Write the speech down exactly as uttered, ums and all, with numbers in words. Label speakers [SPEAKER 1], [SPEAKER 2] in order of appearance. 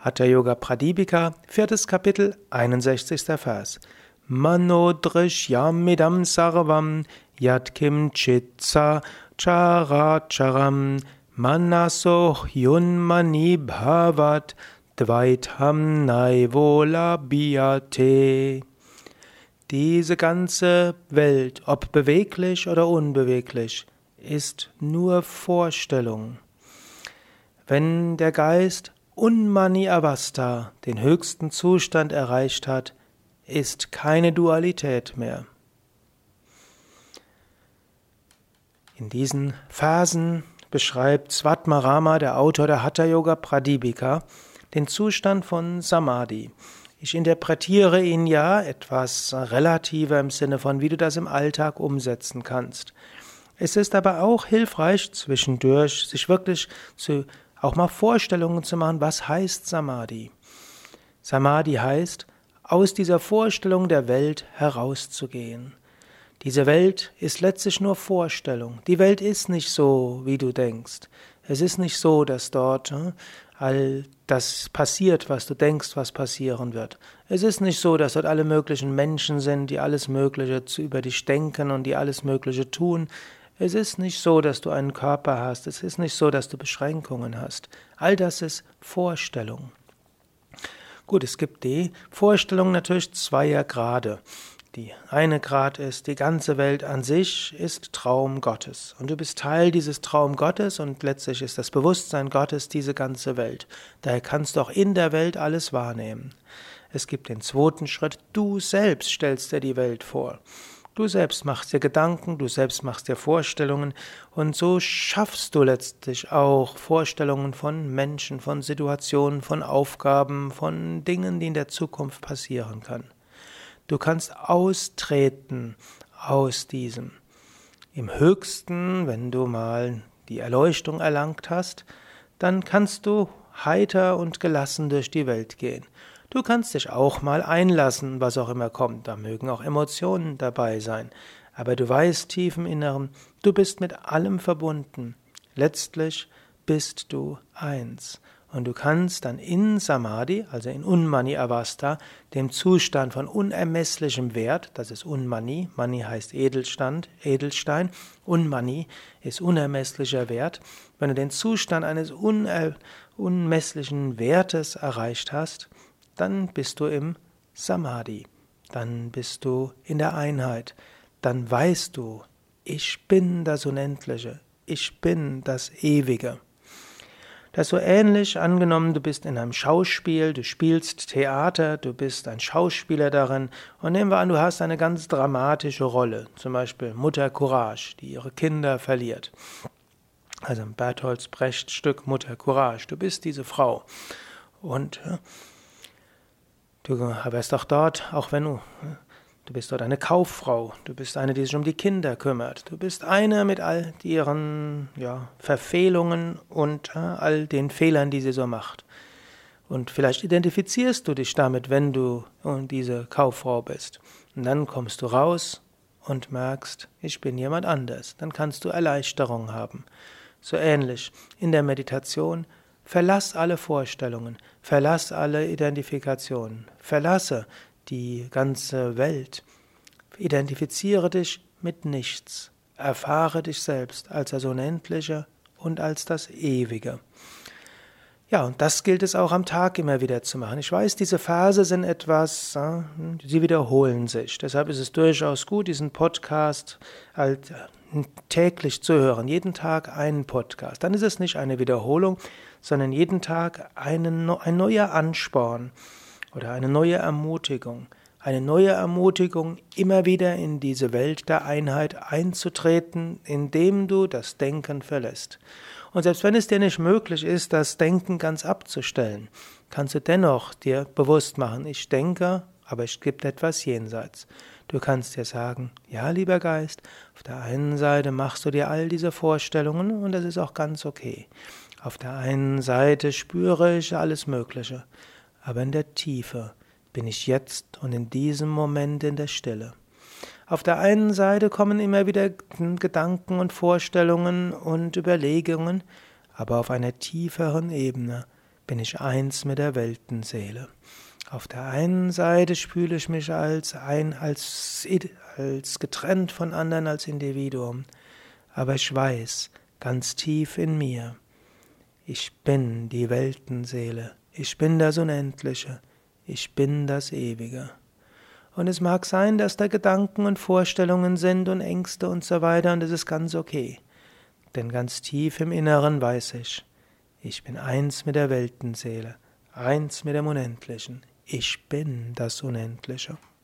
[SPEAKER 1] Hatha Yoga Pradipika, viertes Kapitel, einundsechzigster Vers. Mano drishyamidam sarvam yatkim chitsa characharam manaso yunmani bhavat dvaitam naivola bhyate. Diese ganze Welt, ob beweglich oder unbeweglich, ist nur Vorstellung. Wenn der Geist Unmani Avastha, den höchsten Zustand erreicht hat, ist keine Dualität mehr. In diesen Versen beschreibt Svatmarama, der Autor der Hatha Yoga Pradipika, den Zustand von Samadhi. Ich interpretiere ihn ja etwas relativer im Sinne von, wie du das im Alltag umsetzen kannst. Es ist aber auch hilfreich, zwischendurch sich wirklich zu, auch mal Vorstellungen zu machen, was heißt Samadhi. Samadhi heißt, aus dieser Vorstellung der Welt herauszugehen. Diese Welt ist letztlich nur Vorstellung. Die Welt ist nicht so, wie du denkst. Es ist nicht so, dass dort all das passiert, was du denkst, was passieren wird. Es ist nicht so, dass dort alle möglichen Menschen sind, die alles Mögliche über dich denken und die alles Mögliche tun. Es ist nicht so, dass du einen Körper hast. Es ist nicht so, dass du Beschränkungen hast. All das ist Vorstellung. Gut, es gibt die Vorstellung natürlich zweier Grade. Die eine Grad ist, die ganze Welt an sich ist Traum Gottes. Und du bist Teil dieses Traum Gottes und letztlich ist das Bewusstsein Gottes diese ganze Welt. Daher kannst du auch in der Welt alles wahrnehmen. Es gibt den zweiten Schritt, du selbst stellst dir die Welt vor. Du selbst machst dir Gedanken, du selbst machst dir Vorstellungen und so schaffst du letztlich auch Vorstellungen von Menschen, von Situationen, von Aufgaben, von Dingen, die in der Zukunft passieren können. Du kannst austreten aus diesem. Im Höchsten, wenn du mal die Erleuchtung erlangt hast, dann kannst du heiter und gelassen durch die Welt gehen. Du kannst dich auch mal einlassen, was auch immer kommt. Da mögen auch Emotionen dabei sein. Aber du weißt tief im Inneren, du bist mit allem verbunden. Letztlich bist du eins. Und du kannst dann in Samadhi, also in Unmani Avastha, dem Zustand von unermesslichem Wert, das ist Unmani, Mani heißt Edelstand, Edelstein, Unmani ist unermesslicher Wert. Wenn du den Zustand eines uner, unmesslichen Wertes erreicht hast, dann bist du im Samadhi, dann bist du in der Einheit, dann weißt du, ich bin das Unendliche, ich bin das Ewige. Das ist so ähnlich, angenommen, du bist in einem Schauspiel, du spielst Theater, du bist ein Schauspieler darin und nehmen wir an, du hast eine ganz dramatische Rolle, zum Beispiel Mutter Courage, die ihre Kinder verliert. Also im Bertolt Brecht Stück Mutter Courage, du bist diese Frau und du wirst auch dort, auch wenn du, du bist dort eine Kauffrau, du bist eine, die sich um die Kinder kümmert, du bist eine mit all ihren ja, Verfehlungen und äh, all den Fehlern, die sie so macht. Und vielleicht identifizierst du dich damit, wenn du diese Kauffrau bist. Und dann kommst du raus und merkst, ich bin jemand anders. Dann kannst du Erleichterung haben. So ähnlich in der Meditation. Verlass alle Vorstellungen, verlass alle Identifikationen, verlasse die ganze Welt. Identifiziere dich mit nichts, erfahre dich selbst als das Unendliche und als das Ewige. Ja, und das gilt es auch am Tag immer wieder zu machen. Ich weiß, diese Verse sind etwas, sie wiederholen sich. Deshalb ist es durchaus gut, diesen Podcast halt täglich zu hören, jeden Tag einen Podcast. Dann ist es nicht eine Wiederholung, sondern jeden Tag einen, ein neuer Ansporn oder eine neue Ermutigung. Eine neue Ermutigung, immer wieder in diese Welt der Einheit einzutreten, indem du das Denken verlässt. Und selbst wenn es dir nicht möglich ist, das Denken ganz abzustellen, kannst du dennoch dir bewusst machen, ich denke, aber es gibt etwas jenseits. Du kannst dir sagen, ja, lieber Geist, auf der einen Seite machst du dir all diese Vorstellungen und das ist auch ganz okay. Auf der einen Seite spüre ich alles Mögliche, aber in der Tiefe bin ich jetzt und in diesem Moment in der Stille. Auf der einen Seite kommen immer wieder Gedanken und Vorstellungen und Überlegungen, aber auf einer tieferen Ebene bin ich eins mit der Weltenseele. Auf der einen Seite fühle ich mich als ein, als, als getrennt von anderen, als Individuum. Aber ich weiß, ganz tief in mir, ich bin die Weltenseele. Ich bin das Unendliche. Ich bin das Ewige. Und es mag sein, dass da Gedanken und Vorstellungen sind und Ängste und so weiter, und das ist ganz okay. Denn ganz tief im Inneren weiß ich, ich bin eins mit der Weltenseele, eins mit dem Unendlichen. Ich bin das Unendliche.